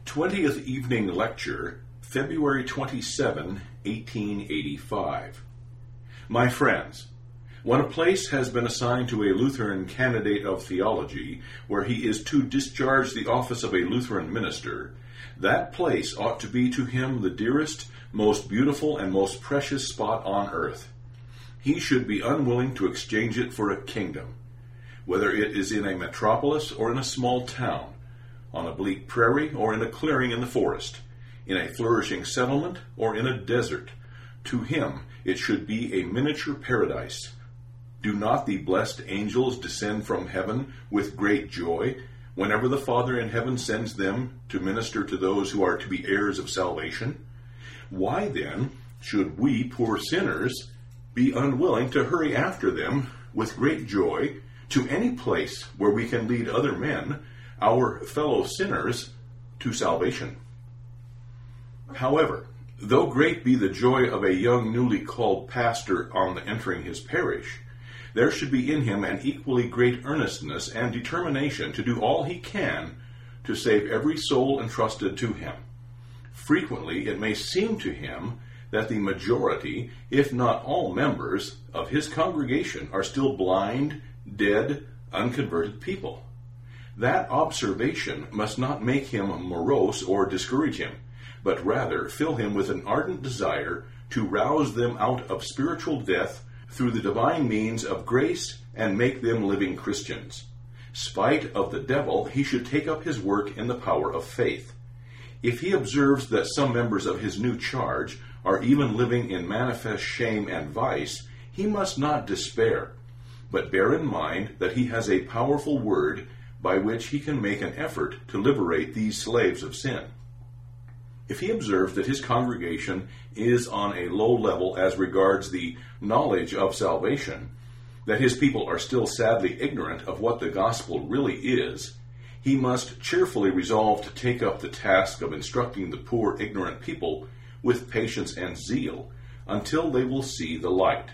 20th Evening Lecture, February 27, 1885. My friends, when a place has been assigned to a Lutheran candidate of theology where he is to discharge the office of a Lutheran minister, that place ought to be to him the dearest, most beautiful, and most precious spot on earth. He should be unwilling to exchange it for a kingdom, whether it is in a metropolis or in a small town, on a bleak prairie or in a clearing in the forest, in a flourishing settlement or in a desert. To him it should be a miniature paradise. Do not the blessed angels descend from heaven with great joy whenever the Father in heaven sends them to minister to those who are to be heirs of salvation? Why then should we poor sinners be unwilling to hurry after them with great joy to any place where we can lead other men, our fellow sinners, to salvation? However, though great be the joy of a young newly called pastor on entering his parish, there should be in him an equally great earnestness and determination to do all he can to save every soul entrusted to him. Frequently it may seem to him that the majority, if not all members, of his congregation are still blind, dead, unconverted people. That observation must not make him morose or discourage him, but rather fill him with an ardent desire to rouse them out of spiritual death through the divine means of grace and make them living Christians. Spite of the devil, he should take up his work in the power of faith. If he observes that some members of his new charge are even living in manifest shame and vice, he must not despair, but bear in mind that he has a powerful word by which he can make an effort to liberate these slaves of sin. If he observes that his congregation is on a low level as regards the knowledge of salvation, that his people are still sadly ignorant of what the gospel really is, he must cheerfully resolve to take up the task of instructing the poor ignorant people with patience and zeal until they will see the light.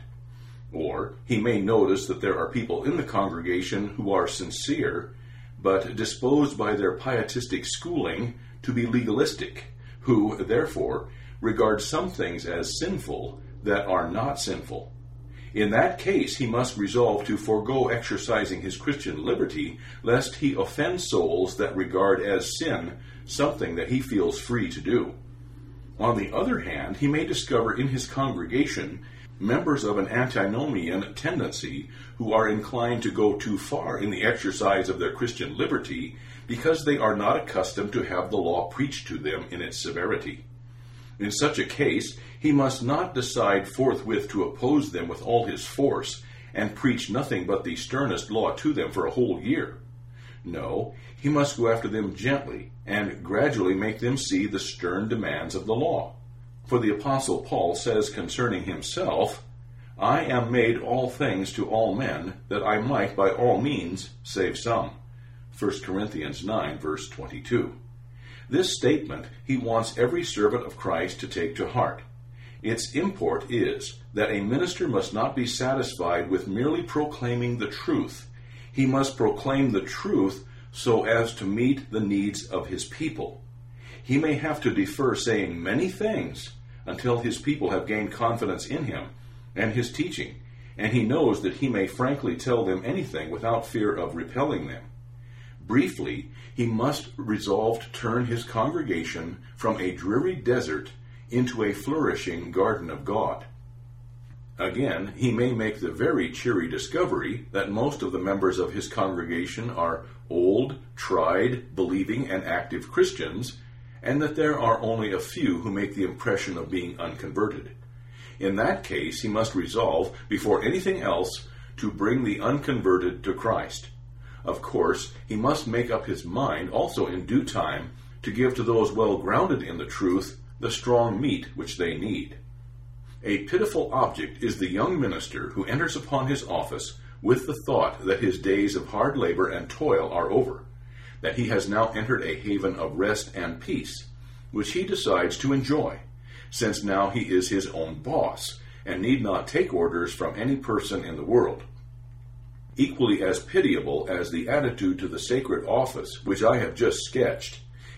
Or he may notice that there are people in the congregation who are sincere, but disposed by their pietistic schooling to be legalistic, who, therefore, regard some things as sinful that are not sinful. In that case, he must resolve to forego exercising his Christian liberty, lest he offend souls that regard as sin something that he feels free to do. On the other hand, he may discover in his congregation members of an antinomian tendency who are inclined to go too far in the exercise of their Christian liberty because they are not accustomed to have the law preached to them in its severity. In such a case, he must not decide forthwith to oppose them with all his force and preach nothing but the sternest law to them for a whole year. No, he must go after them gently and gradually make them see the stern demands of the law. For the Apostle Paul says concerning himself, "I am made all things to all men, that I might by all means save some." 1 Corinthians 9, verse 22. This statement he wants every servant of Christ to take to heart. Its import is that a minister must not be satisfied with merely proclaiming the truth. He must proclaim the truth so as to meet the needs of his people. He may have to defer saying many things until his people have gained confidence in him and his teaching, and he knows that he may frankly tell them anything without fear of repelling them. Briefly, he must resolve to turn his congregation from a dreary desert into a flourishing garden of God. Again, he may make the very cheery discovery that most of the members of his congregation are old, tried, believing, and active Christians, and that there are only a few who make the impression of being unconverted. In that case, he must resolve, before anything else, to bring the unconverted to Christ. Of course, he must make up his mind also in due time to give to those well grounded in the truth the strong meat which they need. A pitiful object is the young minister who enters upon his office with the thought that his days of hard labor and toil are over, that he has now entered a haven of rest and peace, which he decides to enjoy, since now he is his own boss, and need not take orders from any person in the world. Equally as pitiable as the attitude to the sacred office which I have just sketched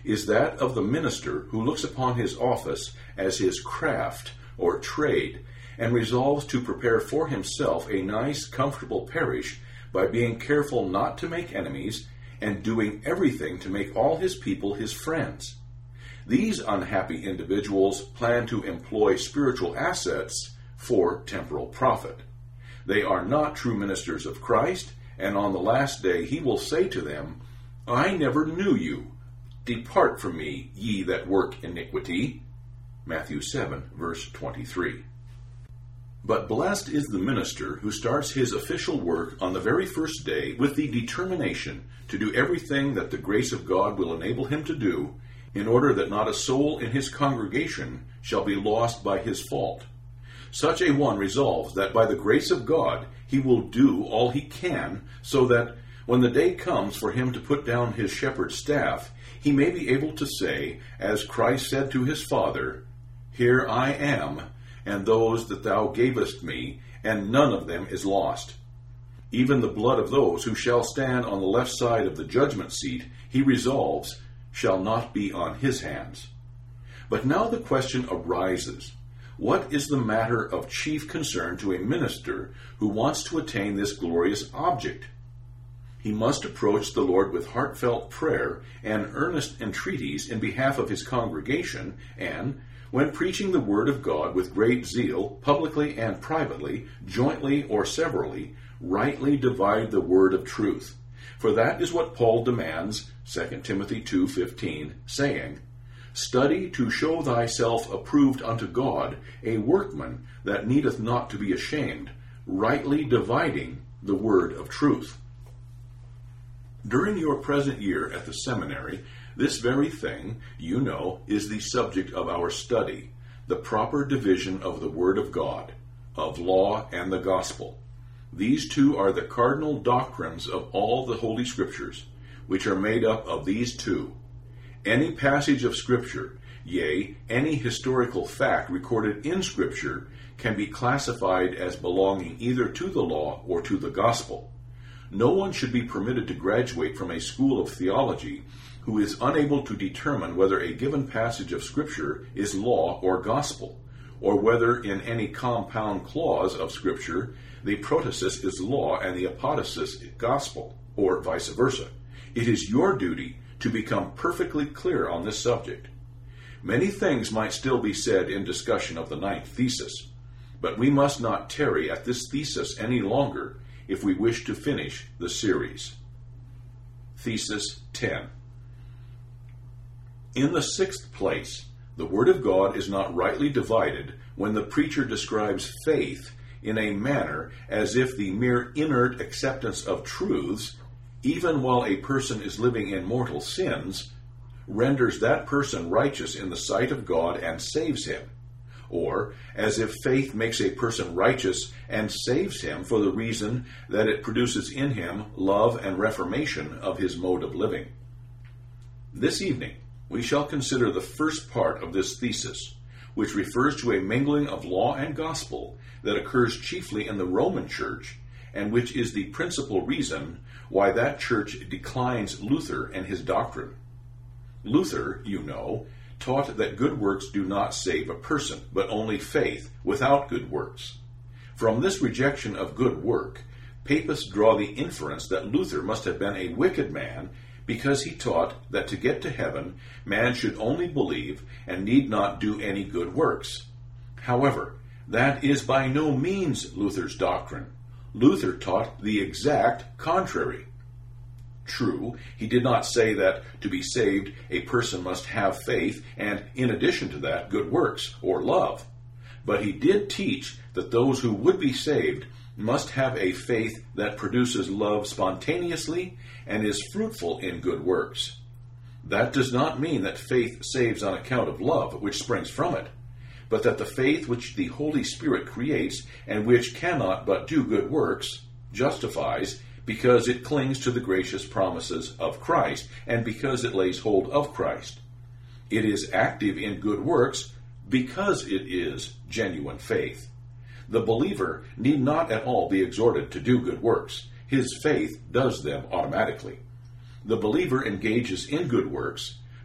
is that of the minister who looks upon his office as his craft or trade, and resolves to prepare for himself a nice, comfortable parish by being careful not to make enemies, and doing everything to make all his people his friends. These unhappy individuals plan to employ spiritual assets for temporal profit. They are not true ministers of Christ, and on the last day he will say to them, "I never knew you. Depart from me, ye that work iniquity." Matthew 7, verse 23. But blessed is the minister who starts his official work on the very first day with the determination to do everything that the grace of God will enable him to do, in order that not a soul in his congregation shall be lost by his fault. Such a one resolves that by the grace of God he will do all he can, so that when the day comes for him to put down his shepherd's staff, he may be able to say, as Christ said to his Father, "Here I am, and those that thou gavest me, and none of them is lost." Even the blood of those who shall stand on the left side of the judgment seat, he resolves, shall not be on his hands. But now the question arises, what is the matter of chief concern to a minister who wants to attain this glorious object? He must approach the Lord with heartfelt prayer and earnest entreaties in behalf of his congregation, and, when preaching the word of God with great zeal, publicly and privately, jointly or severally, rightly divide the word of truth. For that is what Paul demands, 2 Timothy 2:15, saying, "Study to show thyself approved unto God, a workman that needeth not to be ashamed, rightly dividing the word of truth." During your present year at the seminary, this very thing, you know, is the subject of our study, the proper division of the Word of God, of law and the gospel. These two are the cardinal doctrines of all the Holy Scriptures, which are made up of these two. Any passage of Scripture, yea, any historical fact recorded in Scripture, can be classified as belonging either to the law or to the gospel. No one should be permitted to graduate from a school of theology who is unable to determine whether a given passage of Scripture is law or gospel, or whether in any compound clause of Scripture the protasis is law and the apodosis gospel, or vice versa. It is your duty to become perfectly clear on this subject. Many things might still be said in discussion of the ninth thesis, but we must not tarry at this thesis any longer if we wish to finish the series. Thesis 10. In the sixth place, the Word of God is not rightly divided when the preacher describes faith in a manner as if the mere inert acceptance of truths, even while a person is living in mortal sins, renders that person righteous in the sight of God and saves him, or as if faith makes a person righteous and saves him for the reason that it produces in him love and reformation of his mode of living. This evening, we shall consider the first part of this thesis, which refers to a mingling of law and gospel that occurs chiefly in the Roman Church, and which is the principal reason why that church declines Luther and his doctrine. Luther, you know, taught that good works do not save a person, but only faith without good works. From this rejection of good work, papists draw the inference that Luther must have been a wicked man, because he taught that to get to heaven, man should only believe and need not do any good works. However, that is by no means Luther's doctrine. Luther taught the exact contrary. True, he did not say that to be saved, a person must have faith and, in addition to that, good works or love. But he did teach that those who would be saved must have a faith that produces love spontaneously and is fruitful in good works. That does not mean that faith saves on account of love, which springs from it, but that the faith which the Holy Spirit creates and which cannot but do good works justifies because it clings to the gracious promises of Christ and because it lays hold of Christ. It is active in good works because it is genuine faith. The believer need not at all be exhorted to do good works. His faith does them automatically. The believer engages in good works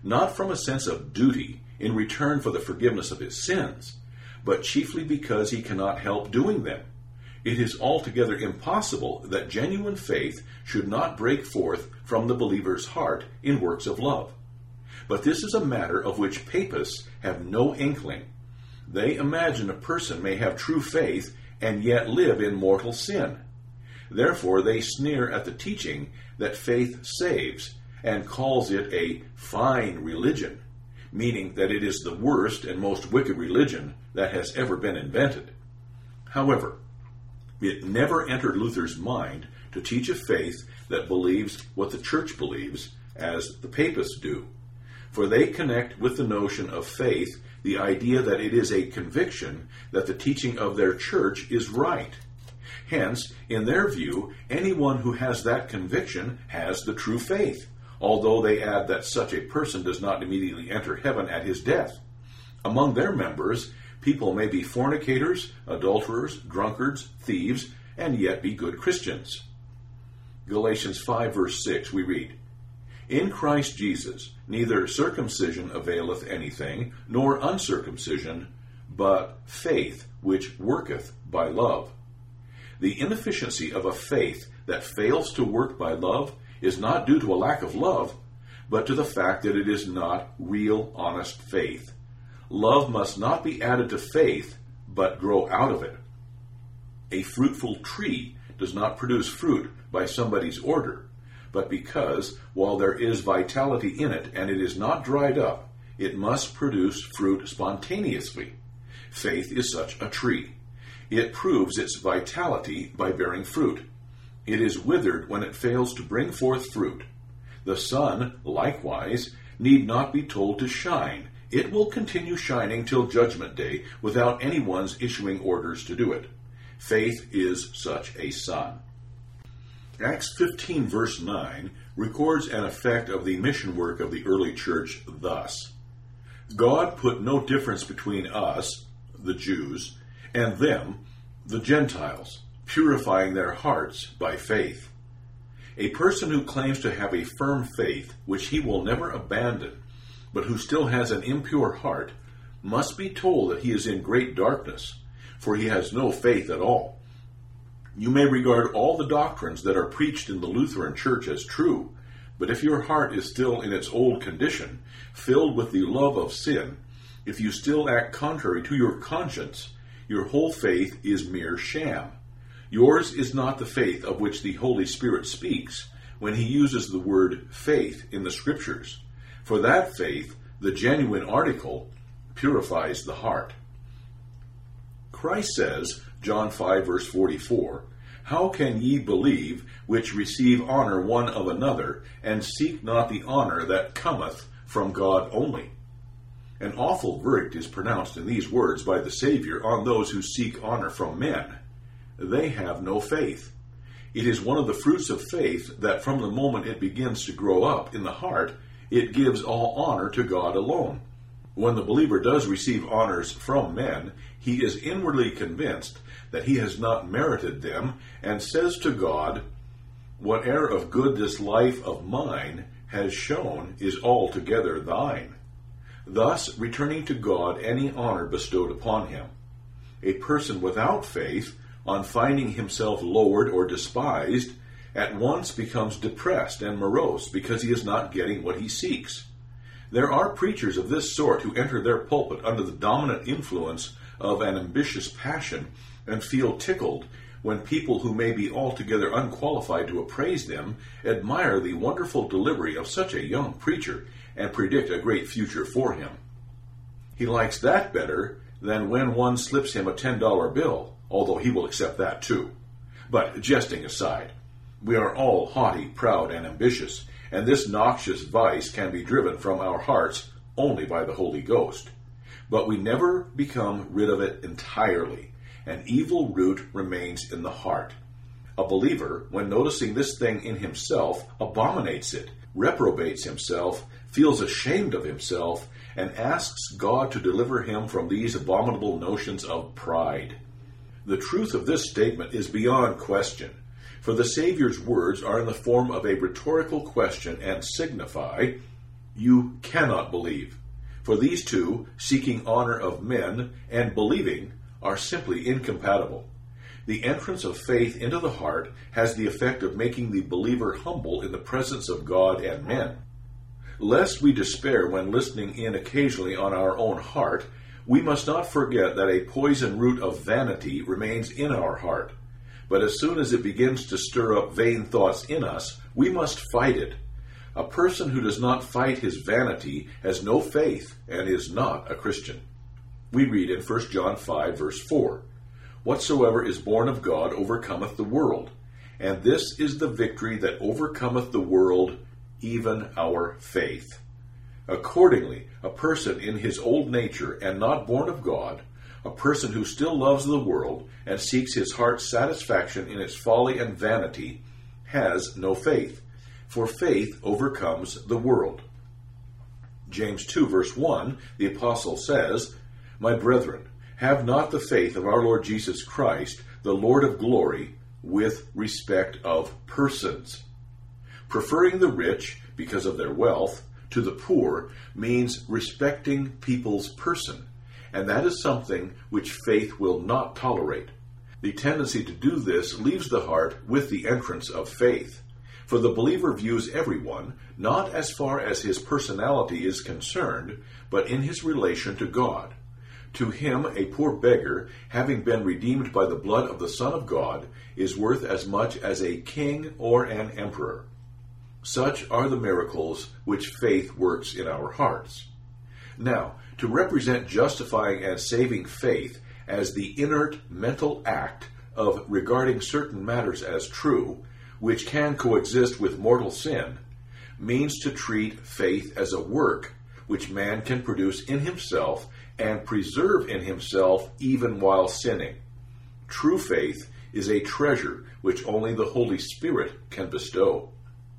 not from a sense of duty in return for the forgiveness of his sins, but chiefly because he cannot help doing them. It is altogether impossible that genuine faith should not break forth from the believer's heart in works of love. But this is a matter of which papists have no inkling. They imagine a person may have true faith and yet live in mortal sin. Therefore they sneer at the teaching that faith saves and calls it a fine religion, meaning that it is the worst and most wicked religion that has ever been invented. However, it never entered Luther's mind to teach a faith that believes what the Church believes, as the papists do. For they connect with the notion of faith the idea that it is a conviction that the teaching of their church is right. Hence, in their view, anyone who has that conviction has the true faith, although they add that such a person does not immediately enter heaven at his death. Among their members, people may be fornicators, adulterers, drunkards, thieves, and yet be good Christians. Galatians 5 verse 6 we read, "In Christ Jesus neither circumcision availeth anything, nor uncircumcision, but faith which worketh by love." The inefficiency of a faith that fails to work by love is not due to a lack of love, but to the fact that it is not real, honest faith. Love must not be added to faith, but grow out of it. A fruitful tree does not produce fruit by somebody's order, but because, while there is vitality in it and it is not dried up, it must produce fruit spontaneously. Faith is such a tree. It proves its vitality by bearing fruit. It is withered when it fails to bring forth fruit. The sun, likewise, need not be told to shine. It will continue shining till Judgment Day without anyone's issuing orders to do it. Faith is such a sun. Acts 15 verse 9 records an effect of the mission work of the early church thus: "God put no difference between us, the Jews, and them, the Gentiles, purifying their hearts by faith." A person who claims to have a firm faith, which he will never abandon, but who still has an impure heart, must be told that he is in great darkness, for he has no faith at all. You may regard all the doctrines that are preached in the Lutheran Church as true, but if your heart is still in its old condition, filled with the love of sin, if you still act contrary to your conscience, your whole faith is mere sham. Yours is not the faith of which the Holy Spirit speaks when he uses the word faith in the Scriptures. For that faith, the genuine article, purifies the heart. Christ says, John 5 verse 44, "How can ye believe which receive honor one of another, and seek not the honor that cometh from God only?" An awful verdict is pronounced in these words by the Savior on those who seek honor from men. They have no faith. It is one of the fruits of faith that from the moment it begins to grow up in the heart, it gives all honor to God alone. When the believer does receive honors from men, he is inwardly convinced that he has not merited them, and says to God, "Whate'er of good this life of mine has shown is altogether thine," thus returning to God any honor bestowed upon him. A person without faith, on finding himself lowered or despised, at once becomes depressed and morose because he is not getting what he seeks. There are preachers of this sort who enter their pulpit under the dominant influence of an ambitious passion and feel tickled when people who may be altogether unqualified to appraise them admire the wonderful delivery of such a young preacher and predict a great future for him. He likes that better than when one slips him a $10 bill, although he will accept that too. But jesting aside, we are all haughty, proud, and ambitious, and this noxious vice can be driven from our hearts only by the Holy Ghost. But we never become rid of it entirely. An evil root remains in the heart. A believer, when noticing this thing in himself, abominates it, reprobates himself, feels ashamed of himself, and asks God to deliver him from these abominable notions of pride. The truth of this statement is beyond question, for the Savior's words are in the form of a rhetorical question and signify, you cannot believe. For these two, seeking honor of men and believing, are simply incompatible. The entrance of faith into the heart has the effect of making the believer humble in the presence of God and men. Lest we despair when listening in occasionally on our own heart, we must not forget that a poison root of vanity remains in our heart. But as soon as it begins to stir up vain thoughts in us, we must fight it. A person who does not fight his vanity has no faith and is not a Christian. We read in 1 John 5, verse 4, "Whatsoever is born of God overcometh the world, and this is the victory that overcometh the world, even our faith." Accordingly, a person in his old nature and not born of God, a person who still loves the world and seeks his heart's satisfaction in its folly and vanity, has no faith, for faith overcomes the world. James 2, verse 1, the apostle says, "My brethren, have not the faith of our Lord Jesus Christ, the Lord of glory, with respect of persons." Preferring the rich, because of their wealth, to the poor means respecting people's person, and that is something which faith will not tolerate. The tendency to do this leaves the heart with the entrance of faith, for the believer views everyone not as far as his personality is concerned, but in his relation to God. To him, a poor beggar, having been redeemed by the blood of the Son of God, is worth as much as a king or an emperor. Such are the miracles which faith works in our hearts. Now, to represent justifying and saving faith as the inert mental act of regarding certain matters as true, which can coexist with mortal sin, means to treat faith as a work which man can produce in himself and preserve in himself even while sinning. True faith is a treasure which only the Holy Spirit can bestow.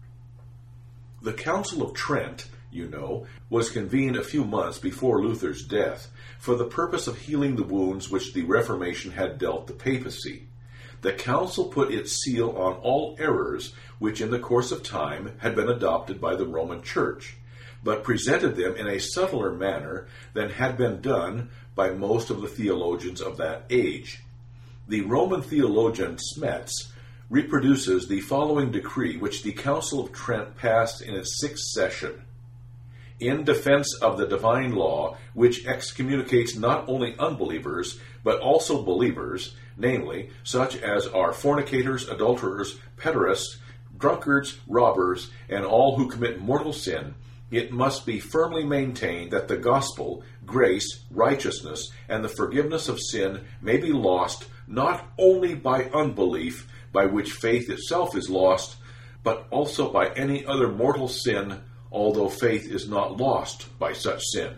The Council of Trent, you know, was convened a few months before Luther's death for the purpose of healing the wounds which the Reformation had dealt the papacy. The council put its seal on all errors which in the course of time had been adopted by the Roman Church, but presented them in a subtler manner than had been done by most of the theologians of that age. The Roman theologian Smets reproduces the following decree which the Council of Trent passed in its 6th session. In defense of the divine law, which excommunicates not only unbelievers, but also believers, namely, such as are fornicators, adulterers, pederasts, drunkards, robbers, and all who commit mortal sin, it must be firmly maintained that the gospel, grace, righteousness, and the forgiveness of sin may be lost not only by unbelief, by which faith itself is lost, but also by any other mortal sin, although faith is not lost by such sin.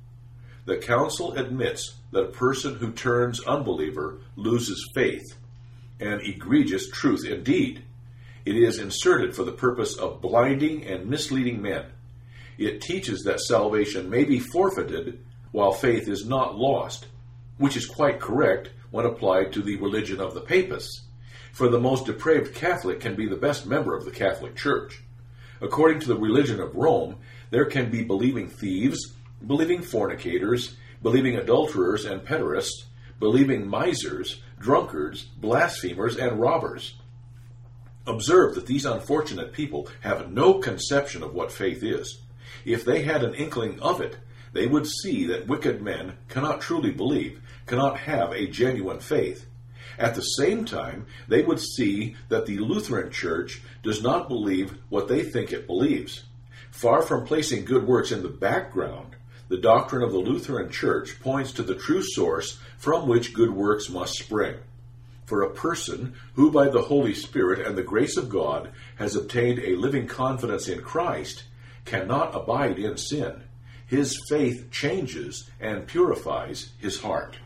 The council admits that a person who turns unbeliever loses faith, an egregious truth indeed. It is inserted for the purpose of blinding and misleading men. It teaches that salvation may be forfeited while faith is not lost, which is quite correct when applied to the religion of the papists, for the most depraved Catholic can be the best member of the Catholic Church. According to the religion of Rome, there can be believing thieves, believing fornicators, believing adulterers and pederasts, believing misers, drunkards, blasphemers, and robbers. Observe that these unfortunate people have no conception of what faith is. If they had an inkling of it, they would see that wicked men cannot truly believe, cannot have a genuine faith. At the same time, they would see that the Lutheran Church does not believe what they think it believes. Far from placing good works in the background, the doctrine of the Lutheran Church points to the true source from which good works must spring. For a person who by the Holy Spirit and the grace of God has obtained a living confidence in Christ cannot abide in sin. His faith changes and purifies his heart.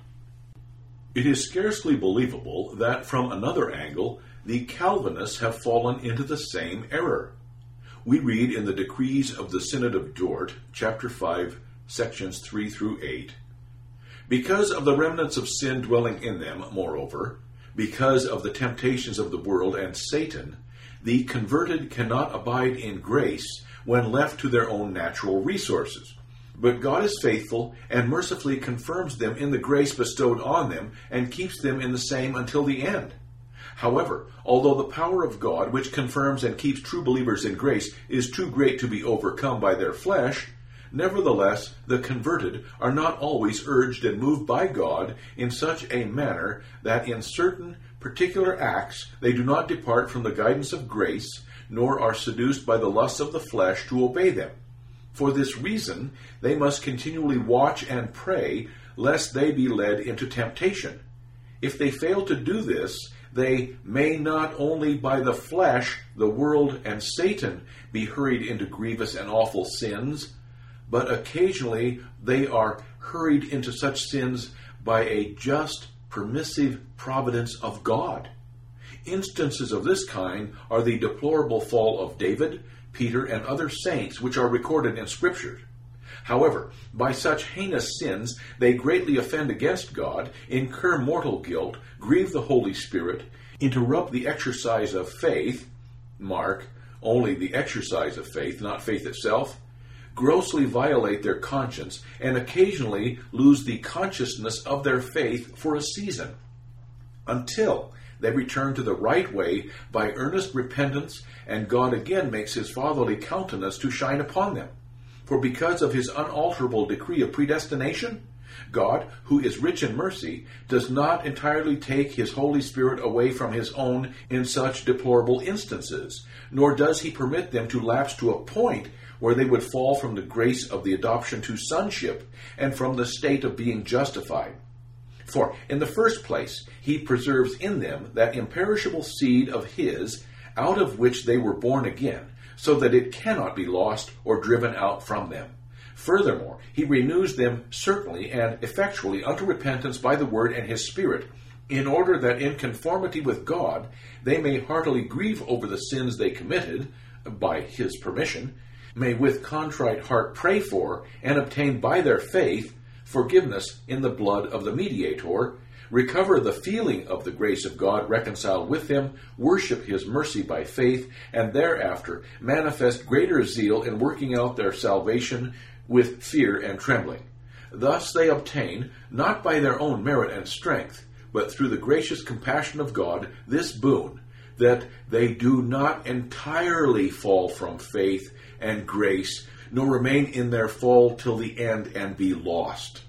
It is scarcely believable that from another angle the Calvinists have fallen into the same error. We read in the Decrees of the Synod of Dort, chapter 5, sections 3 through 8, "Because of the remnants of sin dwelling in them, moreover, because of the temptations of the world and Satan, the converted cannot abide in grace when left to their own natural resources. But God is faithful and mercifully confirms them in the grace bestowed on them and keeps them in the same until the end. However, although the power of God, which confirms and keeps true believers in grace, is too great to be overcome by their flesh, nevertheless, the converted are not always urged and moved by God in such a manner that in certain particular acts they do not depart from the guidance of grace, nor are seduced by the lusts of the flesh to obey them. For this reason, they must continually watch and pray, lest they be led into temptation. If they fail to do this, they may not only by the flesh, the world, and Satan be hurried into grievous and awful sins, but occasionally they are hurried into such sins by a just, permissive providence of God. Instances of this kind are the deplorable fall of David, Peter, and other saints which are recorded in Scripture. However, by such heinous sins they greatly offend against God, incur mortal guilt, grieve the Holy Spirit, interrupt the exercise of faith, mark, only the exercise of faith, not faith itself, grossly violate their conscience, and occasionally lose the consciousness of their faith for a season, until they return to the right way by earnest repentance, and God again makes his fatherly countenance to shine upon them. For because of his unalterable decree of predestination, God, who is rich in mercy, does not entirely take his Holy Spirit away from his own in such deplorable instances, nor does he permit them to lapse to a point where they would fall from the grace of the adoption to sonship and from the state of being justified. For, in the first place, he preserves in them that imperishable seed of his, out of which they were born again, so that it cannot be lost or driven out from them. Furthermore, he renews them certainly and effectually unto repentance by the word and his Spirit, in order that in conformity with God they may heartily grieve over the sins they committed, by his permission, may with contrite heart pray for, and obtain by their faith forgiveness in the blood of the mediator, recover the feeling of the grace of God reconciled with him, worship his mercy by faith, and thereafter manifest greater zeal in working out their salvation with fear and trembling. Thus they obtain, not by their own merit and strength, but through the gracious compassion of God, this boon, that they do not entirely fall from faith and grace, nor remain in their fall till the end and be lost.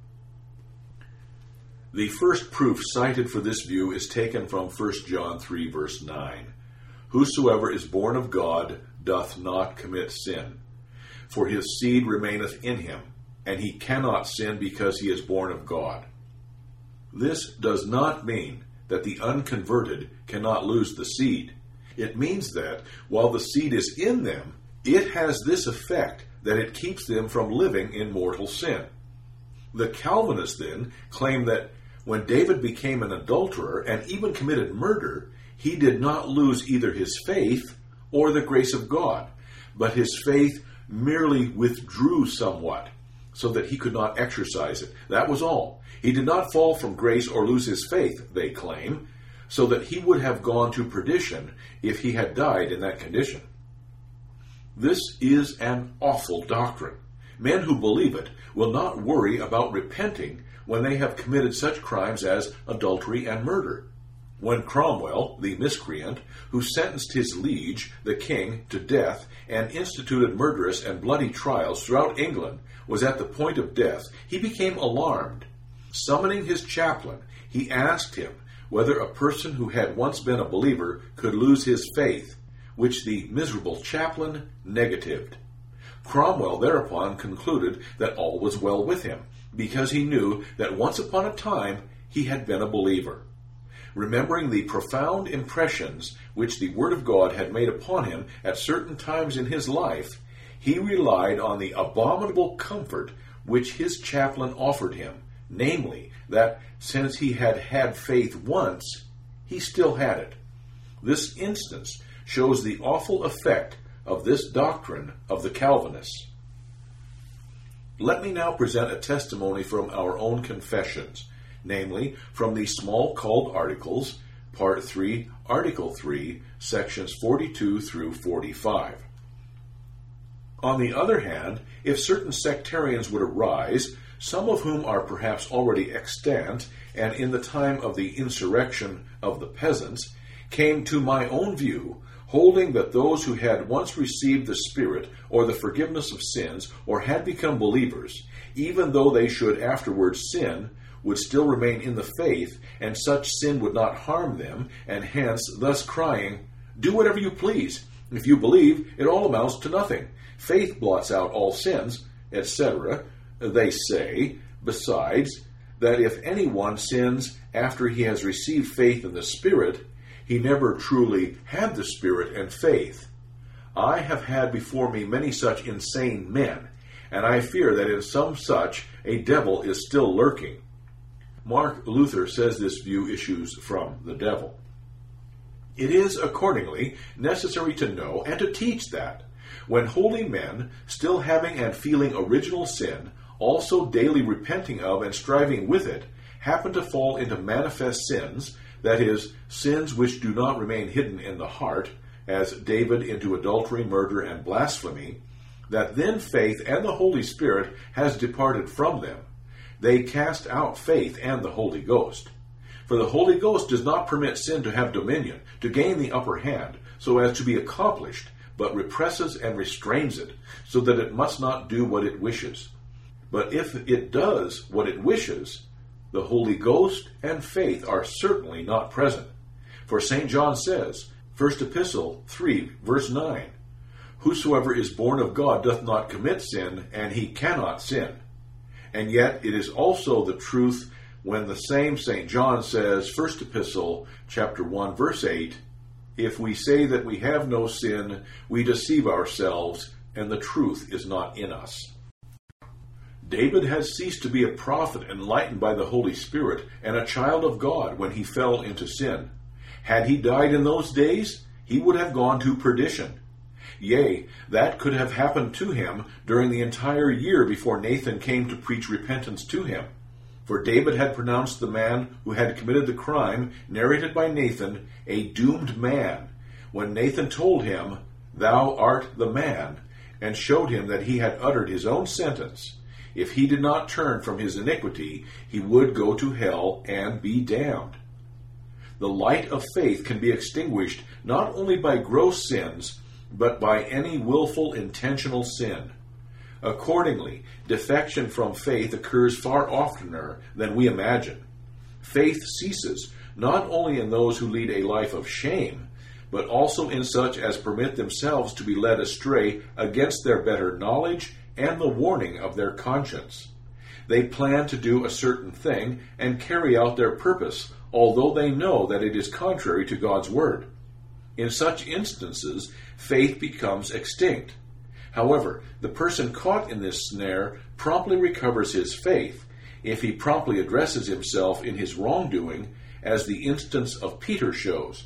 The first proof cited for this view is taken from 1 John 3, verse 9. Whosoever is born of God doth not commit sin, for his seed remaineth in him, and he cannot sin because he is born of God. This does not mean that the unconverted cannot lose the seed. It means that while the seed is in them, it has this effect, that it keeps them from living in mortal sin. The Calvinists then claim that when David became an adulterer and even committed murder, he did not lose either his faith or the grace of God, but his faith merely withdrew somewhat, so that he could not exercise it. That was all. He did not fall from grace or lose his faith, they claim, so that he would have gone to perdition if he had died in that condition. This is an awful doctrine. Men who believe it will not worry about repenting when they have committed such crimes as adultery and murder. When Cromwell, the miscreant, who sentenced his liege, the king, to death and instituted murderous and bloody trials throughout England, was at the point of death, he became alarmed. Summoning his chaplain, he asked him whether a person who had once been a believer could lose his faith, which the miserable chaplain negatived. Cromwell thereupon concluded that all was well with him, because he knew that once upon a time he had been a believer. Remembering the profound impressions which the Word of God had made upon him at certain times in his life, he relied on the abominable comfort which his chaplain offered him, namely, that since he had had faith once, he still had it. This instance shows the awful effect of this doctrine of the Calvinists. Let me now present a testimony from our own confessions, namely, from the Small Called Articles, Part 3, Article 3, Sections 42 through 45. On the other hand, if certain sectarians would arise, some of whom are perhaps already extant, and in the time of the insurrection of the peasants, came to my own view, holding that those who had once received the Spirit, or the forgiveness of sins, or had become believers, even though they should afterwards sin, would still remain in the faith, and such sin would not harm them, and hence thus crying, "Do whatever you please. If you believe, it all amounts to nothing. Faith blots out all sins," etc., they say, besides, that if anyone sins after he has received faith in the Spirit, he never truly had the Spirit and faith. I have had before me many such insane men, and I fear that in some such a devil is still lurking. Mark Luther says this view issues from the devil. It is, accordingly, necessary to know and to teach that, when holy men, still having and feeling original sin, also daily repenting of and striving with it, happen to fall into manifest sins, that is, sins which do not remain hidden in the heart, as David into adultery, murder, and blasphemy, that then faith and the Holy Spirit has departed from them. They cast out faith and the Holy Ghost. For the Holy Ghost does not permit sin to have dominion, to gain the upper hand, so as to be accomplished, but represses and restrains it, so that it must not do what it wishes. But if it does what it wishes, the Holy Ghost and faith are certainly not present. For St. John says, 1 Epistle 3, verse 9, "Whosoever is born of God doth not commit sin, and he cannot sin." And yet it is also the truth when the same St. John says, 1 Epistle, chapter 1, verse 8, "If we say that we have no sin, we deceive ourselves, and the truth is not in us." David has ceased to be a prophet enlightened by the Holy Spirit and a child of God when he fell into sin. Had he died in those days, he would have gone to perdition. Yea, that could have happened to him during the entire year before Nathan came to preach repentance to him. For David had pronounced the man who had committed the crime, narrated by Nathan, a doomed man, when Nathan told him, "Thou art the man," and showed him that he had uttered his own sentence. If he did not turn from his iniquity, he would go to hell and be damned. The light of faith can be extinguished not only by gross sins, but by any willful, intentional sin. Accordingly, defection from faith occurs far oftener than we imagine. Faith ceases not only in those who lead a life of shame, but also in such as permit themselves to be led astray against their better knowledge and the warning of their conscience. They plan to do a certain thing and carry out their purpose, although they know that it is contrary to God's word. In such instances, faith becomes extinct. However, the person caught in this snare promptly recovers his faith if he promptly addresses himself in his wrongdoing, as the instance of Peter shows.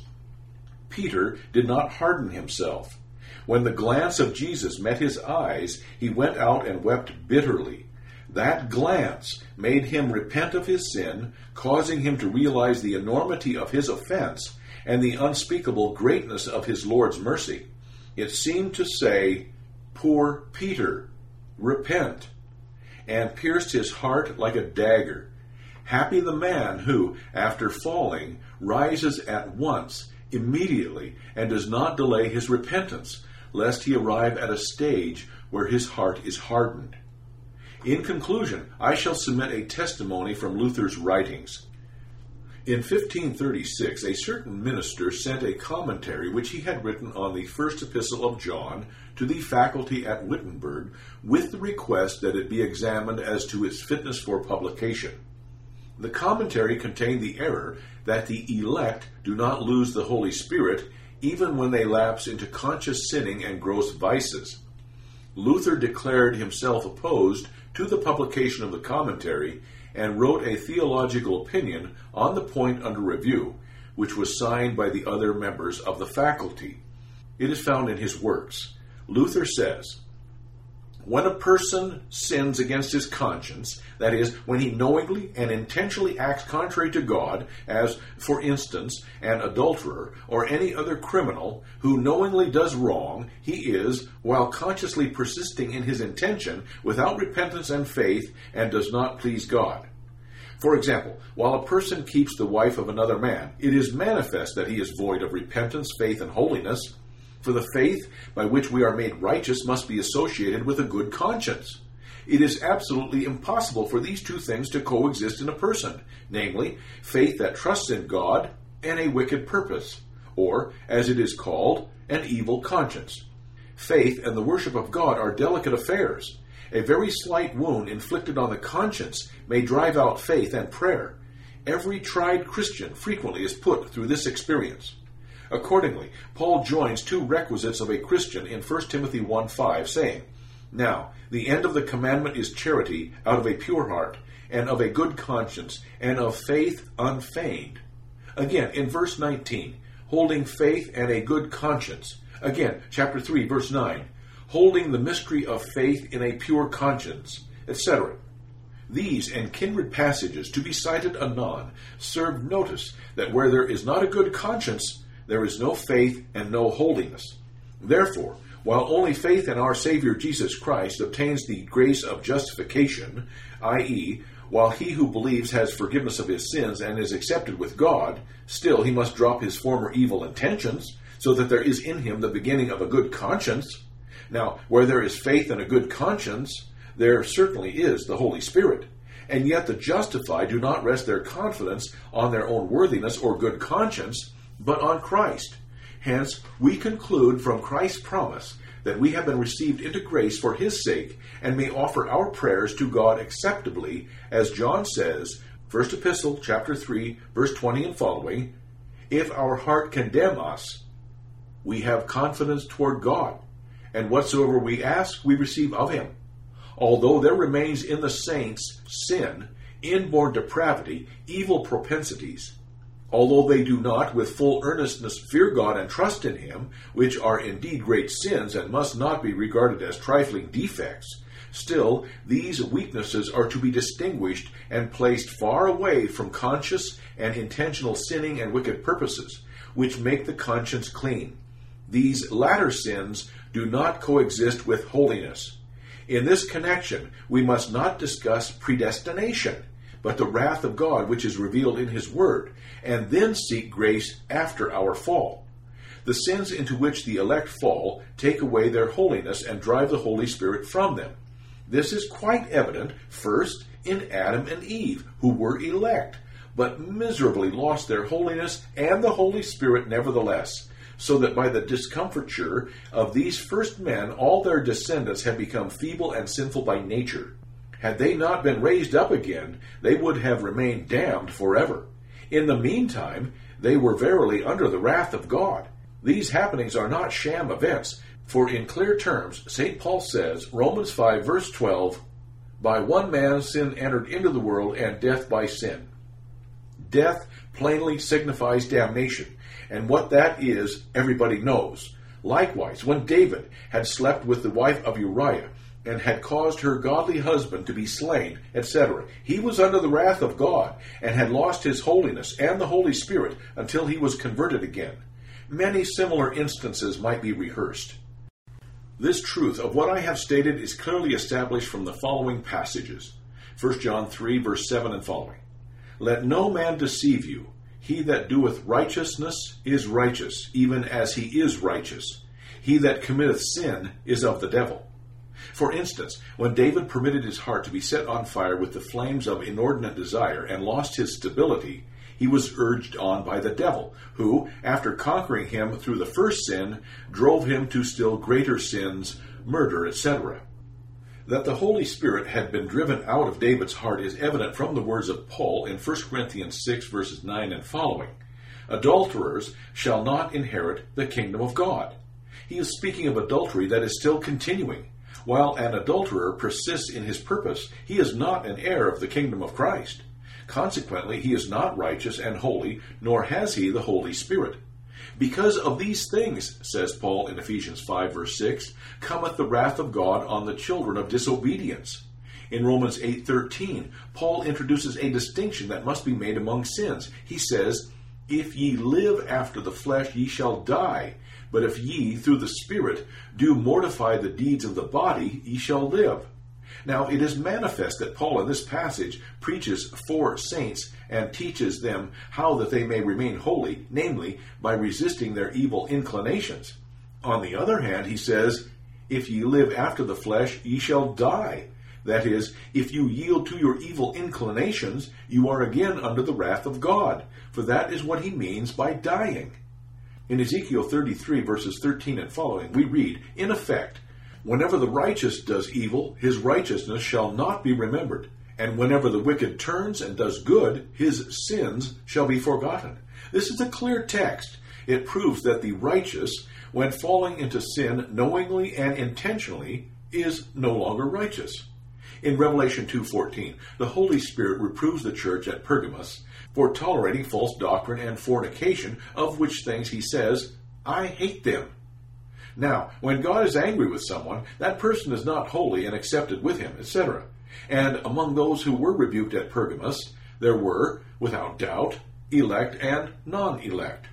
Peter did not harden himself. When the glance of Jesus met his eyes, he went out and wept bitterly. That glance made him repent of his sin, causing him to realize the enormity of his offense and the unspeakable greatness of his Lord's mercy. It seemed to say, "Poor Peter, repent," and pierced his heart like a dagger. Happy the man who, after falling, rises at once, immediately, and does not delay his repentance, lest he arrive at a stage where his heart is hardened. In conclusion, I shall submit a testimony from Luther's writings. In 1536, a certain minister sent a commentary which he had written on the first epistle of John to the faculty at Wittenberg, with the request that it be examined as to its fitness for publication. The commentary contained the error that the elect do not lose the Holy Spirit even when they lapse into conscious sinning and gross vices. Luther declared himself opposed to the publication of the commentary and wrote a theological opinion on the point under review, which was signed by the other members of the faculty. It is found in his works. Luther says, When a person sins against his conscience, that is, when he knowingly and intentionally acts contrary to God, as, for instance, an adulterer or any other criminal who knowingly does wrong, he is, while consciously persisting in his intention, without repentance and faith, and does not please God. For example, while a person keeps the wife of another man, it is manifest that he is void of repentance, faith, and holiness. For the faith by which we are made righteous must be associated with a good conscience. It is absolutely impossible for these two things to coexist in a person, namely, faith that trusts in God and a wicked purpose, or, as it is called, an evil conscience. Faith and the worship of God are delicate affairs. A very slight wound inflicted on the conscience may drive out faith and prayer. Every tried Christian frequently is put through this experience. Accordingly, Paul joins two requisites of a Christian in 1 Timothy 1:5, saying, "Now, the end of the commandment is charity out of a pure heart, and of a good conscience, and of faith unfeigned." Again, in verse 19, holding faith and a good conscience. Again, chapter 3, verse 9, holding the mystery of faith in a pure conscience, etc. These and kindred passages, to be cited anon, serve notice that where there is not a good conscience, there is no faith and no holiness. Therefore, while only faith in our Savior Jesus Christ obtains the grace of justification, i.e., while he who believes has forgiveness of his sins and is accepted with God, still he must drop his former evil intentions, so that there is in him the beginning of a good conscience. Now, where there is faith and a good conscience, there certainly is the Holy Spirit. And yet the justified do not rest their confidence on their own worthiness or good conscience, but on Christ. Hence, we conclude from Christ's promise that we have been received into grace for his sake, and may offer our prayers to God acceptably, as John says, 1 Epistle, chapter 3, verse 20 and following, "If our heart condemn us, we have confidence toward God, and whatsoever we ask, we receive of him. Although there remains in the saints sin, inborn depravity, evil propensities, although they do not with full earnestness fear God and trust in him, which are indeed great sins and must not be regarded as trifling defects, still these weaknesses are to be distinguished and placed far away from conscious and intentional sinning and wicked purposes, which make the conscience clean. These latter sins do not coexist with holiness. In this connection, we must not discuss predestination, but the wrath of God which is revealed in his word, and then seek grace after our fall. The sins into which the elect fall take away their holiness and drive the Holy Spirit from them. This is quite evident, first, in Adam and Eve, who were elect, but miserably lost their holiness and the Holy Spirit nevertheless, so that by the discomfiture of these first men all their descendants have become feeble and sinful by nature. Had they not been raised up again, they would have remained damned forever. In the meantime, they were verily under the wrath of God. These happenings are not sham events, for in clear terms, St. Paul says, Romans 5, verse 12, "By one man sin entered into the world, and death by sin." Death plainly signifies damnation, and what that is, everybody knows. Likewise, when David had slept with the wife of Uriah, and had caused her godly husband to be slain, etc., he was under the wrath of God, and had lost his holiness and the Holy Spirit until he was converted again. Many similar instances might be rehearsed. This truth of what I have stated is clearly established from the following passages. 1 John 3, verse 7 and following. "Let no man deceive you. He that doeth righteousness is righteous, even as he is righteous. He that committeth sin is of the devil." For instance, when David permitted his heart to be set on fire with the flames of inordinate desire and lost his stability, he was urged on by the devil, who, after conquering him through the first sin, drove him to still greater sins, murder, etc. That the Holy Spirit had been driven out of David's heart is evident from the words of Paul in 1 Corinthians 6, verses 9 and following. "Adulterers shall not inherit the kingdom of God." He is speaking of adultery that is still continuing. While an adulterer persists in his purpose, he is not an heir of the kingdom of Christ. Consequently, he is not righteous and holy, nor has he the Holy Spirit. Because of these things, says Paul in Ephesians 5 verse 6, cometh the wrath of God on the children of disobedience. In Romans 8:13, Paul introduces a distinction that must be made among sins. He says, if ye live after the flesh, ye shall die. But if ye, through the Spirit, do mortify the deeds of the body, ye shall live. Now, it is manifest that Paul in this passage preaches for saints and teaches them how that they may remain holy, namely, by resisting their evil inclinations. On the other hand, he says, if ye live after the flesh, ye shall die. That is, if you yield to your evil inclinations, you are again under the wrath of God, for that is what he means by dying. In Ezekiel 33, verses 13 and following, we read, in effect, whenever the righteous does evil, his righteousness shall not be remembered. And whenever the wicked turns and does good, his sins shall be forgotten. This is a clear text. It proves that the righteous, when falling into sin knowingly and intentionally, is no longer righteous. In Revelation 2:14, the Holy Spirit reproves the church at Pergamos for tolerating false doctrine and fornication, of which things he says, I hate them. Now, when God is angry with someone, that person is not holy and accepted with him, etc. And among those who were rebuked at Pergamos, there were, without doubt, elect and non-elect.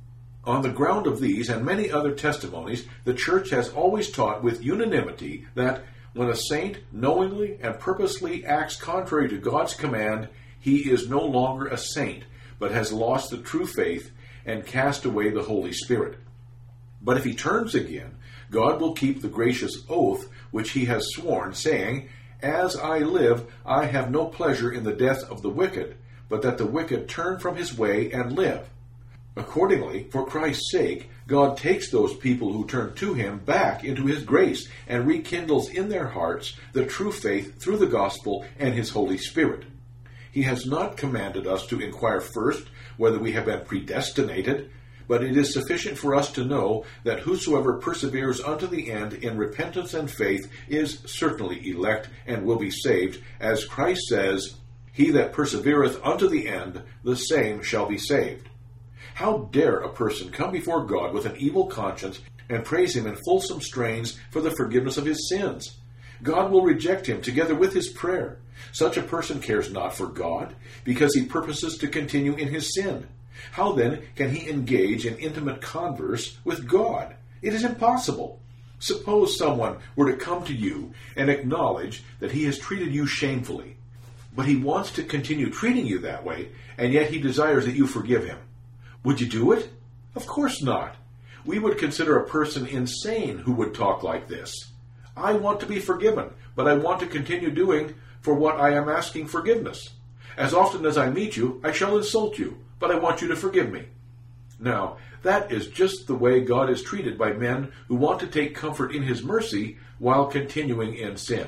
On the ground of these and many other testimonies, the church has always taught with unanimity that when a saint knowingly and purposely acts contrary to God's command, he is no longer a saint, but has lost the true faith and cast away the Holy Spirit. But if he turns again, God will keep the gracious oath which he has sworn, saying, As I live, I have no pleasure in the death of the wicked, but that the wicked turn from his way and live. Accordingly, for Christ's sake, God takes those people who turn to him back into his grace and rekindles in their hearts the true faith through the gospel and his Holy Spirit. He has not commanded us to inquire first whether we have been predestinated, but it is sufficient for us to know that whosoever perseveres unto the end in repentance and faith is certainly elect and will be saved, as Christ says, He that persevereth unto the end, the same shall be saved. How dare a person come before God with an evil conscience and praise him in fulsome strains for the forgiveness of his sins? God will reject him together with his prayer. Such a person cares not for God, because he purposes to continue in his sin. How then can he engage in intimate converse with God? It is impossible. Suppose someone were to come to you and acknowledge that he has treated you shamefully, but he wants to continue treating you that way, and yet he desires that you forgive him. Would you do it? Of course not. We would consider a person insane who would talk like this. I want to be forgiven, but I want to continue doing for what I am asking forgiveness. As often as I meet you, I shall insult you, but I want you to forgive me. Now, that is just the way God is treated by men who want to take comfort in his mercy while continuing in sin.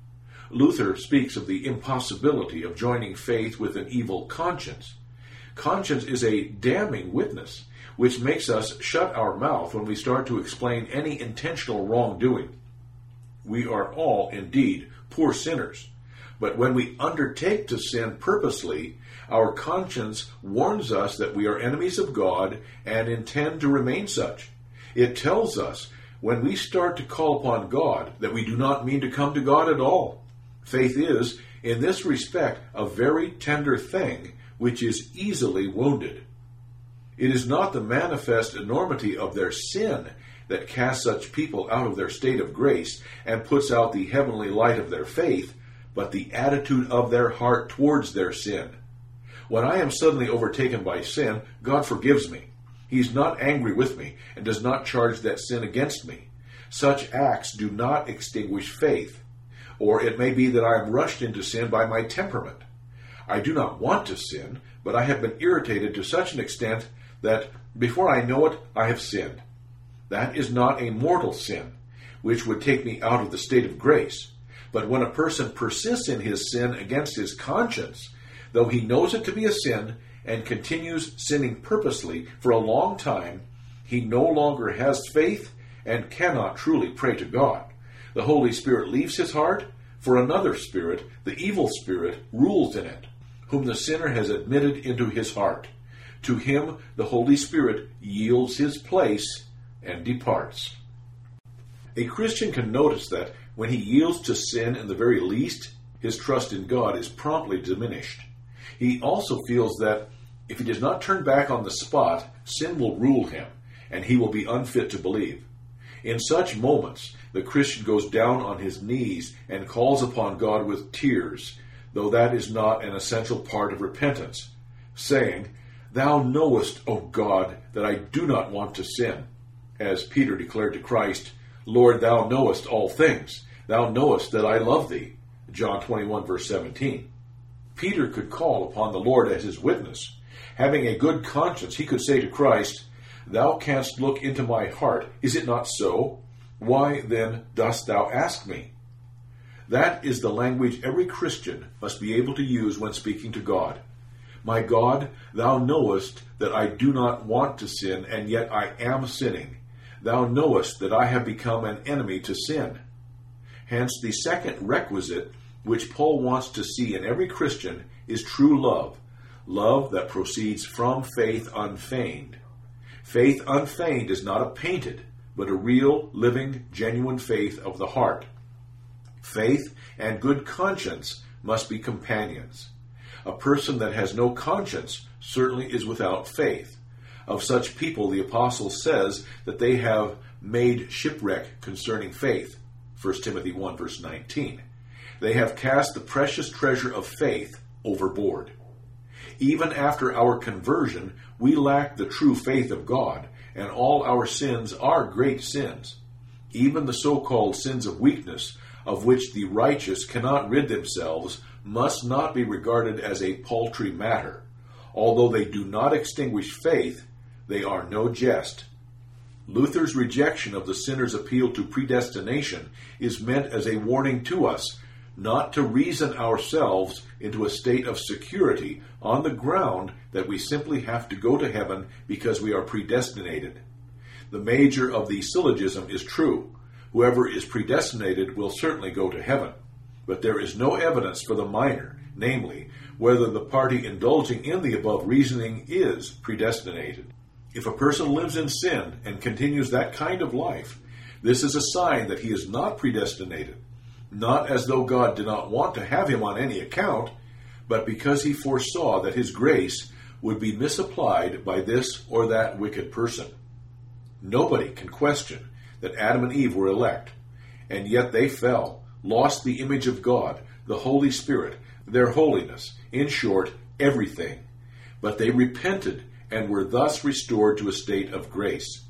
Luther speaks of the impossibility of joining faith with an evil conscience. Conscience is a damning witness, which makes us shut our mouth when we start to explain any intentional wrongdoing. We are all, indeed, poor sinners, but when we undertake to sin purposely, our conscience warns us that we are enemies of God and intend to remain such. It tells us when we start to call upon God that we do not mean to come to God at all. Faith is, in this respect, a very tender thing, which is easily wounded. It is not the manifest enormity of their sin that casts such people out of their state of grace and puts out the heavenly light of their faith, but the attitude of their heart towards their sin. When I am suddenly overtaken by sin, God forgives me. He is not angry with me and does not charge that sin against me. Such acts do not extinguish faith, or it may be that I am rushed into sin by my temperament. I do not want to sin, but I have been irritated to such an extent that before I know it, I have sinned. That is not a mortal sin, which would take me out of the state of grace. But when a person persists in his sin against his conscience, though he knows it to be a sin and continues sinning purposely for a long time, he no longer has faith and cannot truly pray to God. The Holy Spirit leaves his heart, for another spirit, the evil spirit, rules in it, whom the sinner has admitted into his heart. To him the Holy Spirit yields his place and departs. A Christian can notice that when he yields to sin in the very least, his trust in God is promptly diminished. He also feels that if he does not turn back on the spot, sin will rule him, and he will be unfit to believe. In such moments, the Christian goes down on his knees and calls upon God with tears, though that is not an essential part of repentance, saying, "Thou knowest, O God, that I do not want to sin." As Peter declared to Christ, "Lord, thou knowest all things. Thou knowest that I love thee." John 21, verse 17. Peter could call upon the Lord as his witness. Having a good conscience, he could say to Christ, "Thou canst look into my heart. Is it not so? Why, then, dost thou ask me?" That is the language every Christian must be able to use when speaking to God. "My God, thou knowest that I do not want to sin, and yet I am sinning. Thou knowest that I have become an enemy to sin." Hence, the second requisite which Paul wants to see in every Christian is true love, love that proceeds from faith unfeigned. Faith unfeigned is not a painted, but a real, living, genuine faith of the heart. Faith and good conscience must be companions. A person that has no conscience certainly is without faith. Of such people, the apostle says that they have made shipwreck concerning faith. 1 Timothy 1, verse 19. They have cast the precious treasure of faith overboard. Even after our conversion, we lack the true faith of God, and all our sins are great sins. Even the so-called sins of weakness, of which the righteous cannot rid themselves, must not be regarded as a paltry matter. Although they do not extinguish faith, they are no jest. Luther's rejection of the sinner's appeal to predestination is meant as a warning to us not to reason ourselves into a state of security on the ground that we simply have to go to heaven because we are predestinated. The major of the syllogism is true. Whoever is predestinated will certainly go to heaven. But there is no evidence for the minor, namely, whether the party indulging in the above reasoning is predestinated. If a person lives in sin and continues that kind of life, this is a sign that he is not predestinated, not as though God did not want to have him on any account, but because he foresaw that his grace would be misapplied by this or that wicked person. Nobody can question that Adam and Eve were elect, and yet they fell, lost the image of God, the Holy Spirit, their holiness, in short, everything. But they repented and were thus restored to a state of grace.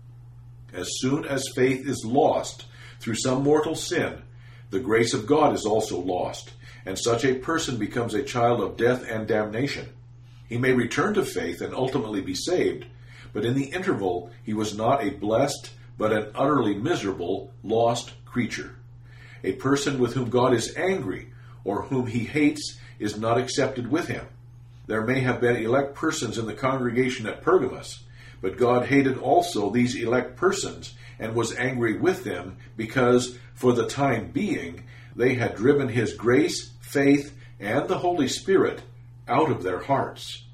As soon as faith is lost through some mortal sin, the grace of God is also lost, and such a person becomes a child of death and damnation. He may return to faith and ultimately be saved, but in the interval he was not a blessed, but an utterly miserable, lost creature. A person with whom God is angry, or whom he hates, is not accepted with him. There may have been elect persons in the congregation at Pergamos, but God hated also these elect persons, and was angry with them, because, for the time being, they had driven his grace, faith, and the Holy Spirit out of their hearts.